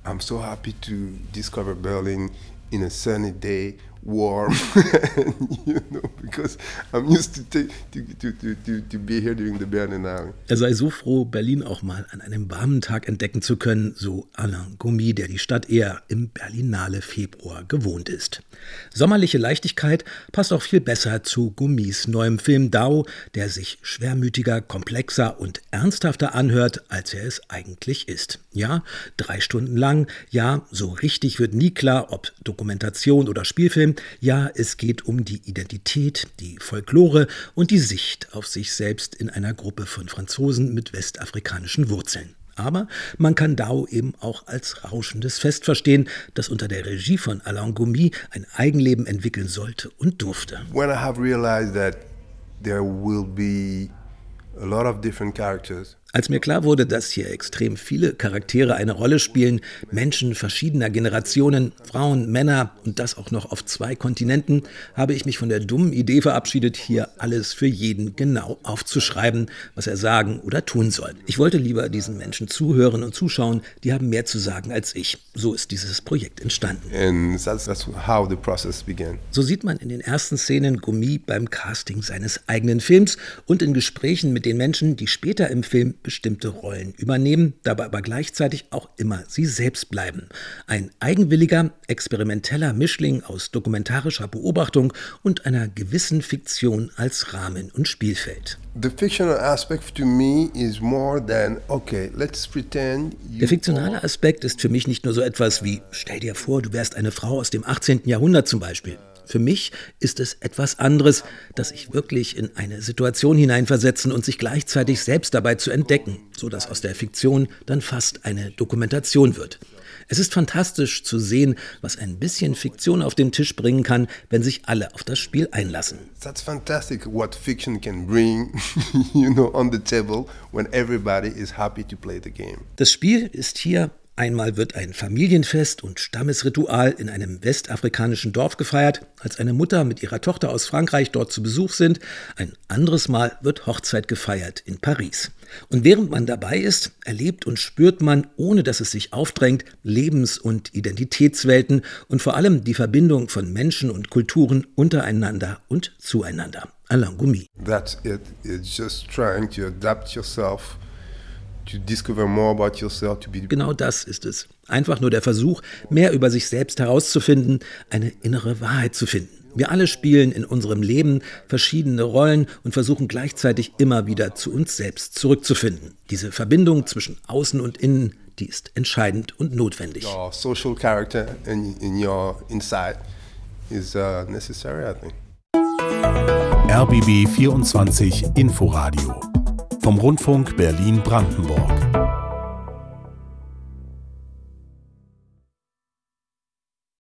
I'm so happy to discover Berlin in a sunny day, warm, because I'm used to be here during the Berlinale. Er sei so froh, Berlin auch mal an einem warmen Tag entdecken zu können, so Alain Goumi, der die Stadt eher im Berlinale Februar gewohnt ist. Sommerliche Leichtigkeit passt auch viel besser zu Goumis neuem Film Dao, der sich schwermütiger, komplexer und ernsthafter anhört, als er es eigentlich ist. Ja, 3 Stunden lang, ja, so richtig wird nie klar, ob Dokumentation oder Spielfilm. Ja, es geht um die Identität, die Folklore und die Sicht auf sich selbst in einer Gruppe von Franzosen mit westafrikanischen Wurzeln. Aber man kann Dao eben auch als rauschendes Fest verstehen, das unter der Regie von Alain Goumi ein Eigenleben entwickeln sollte und durfte. When I have realized that there will be a lot of different characters. Als mir klar wurde, dass hier extrem viele Charaktere eine Rolle spielen, Menschen verschiedener Generationen, Frauen, Männer und das auch noch auf 2 Kontinenten, habe ich mich von der dummen Idee verabschiedet, hier alles für jeden genau aufzuschreiben, was er sagen oder tun soll. Ich wollte lieber diesen Menschen zuhören und zuschauen, die haben mehr zu sagen als ich. So ist dieses Projekt entstanden. And that's how the process began. So sieht man in den ersten Szenen Goumi beim Casting seines eigenen Films und in Gesprächen mit den Menschen, die später im Film bestimmte Rollen übernehmen, dabei aber gleichzeitig auch immer sie selbst bleiben. Ein eigenwilliger, experimenteller Mischling aus dokumentarischer Beobachtung und einer gewissen Fiktion als Rahmen und Spielfeld. The fictional aspect to me is more than, okay, let's pretend. Der fiktionale Aspekt ist für mich nicht nur so etwas wie, stell dir vor, du wärst eine Frau aus dem 18. Jahrhundert zum Beispiel. Für mich ist es etwas anderes, dass sich wirklich in eine Situation hineinversetzen und sich gleichzeitig selbst dabei zu entdecken, sodass aus der Fiktion dann fast eine Dokumentation wird. Es ist fantastisch zu sehen, was ein bisschen Fiktion auf den Tisch bringen kann, wenn sich alle auf das Spiel einlassen. That's fantastic what fiction can bring, on the table when everybody is happy to play the game. Das Spiel ist hier: Einmal wird ein Familienfest und Stammesritual in einem westafrikanischen Dorf gefeiert, als eine Mutter mit ihrer Tochter aus Frankreich dort zu Besuch sind. Ein anderes Mal wird Hochzeit gefeiert in Paris. Und während man dabei ist, erlebt und spürt man, ohne dass es sich aufdrängt, Lebens- und Identitätswelten und vor allem die Verbindung von Menschen und Kulturen untereinander und zueinander. Alain Goumi. That's it. It's just trying to adapt yourself. To discover more about yourself, to be. Genau das ist es. Einfach nur der Versuch, mehr über sich selbst herauszufinden, eine innere Wahrheit zu finden. Wir alle spielen in unserem Leben verschiedene Rollen und versuchen gleichzeitig immer wieder zu uns selbst zurückzufinden. Diese Verbindung zwischen Außen und Innen, die ist entscheidend und notwendig. Your social character in your inside is necessary, I think. RBB 24 Inforadio vom Rundfunk Berlin-Brandenburg.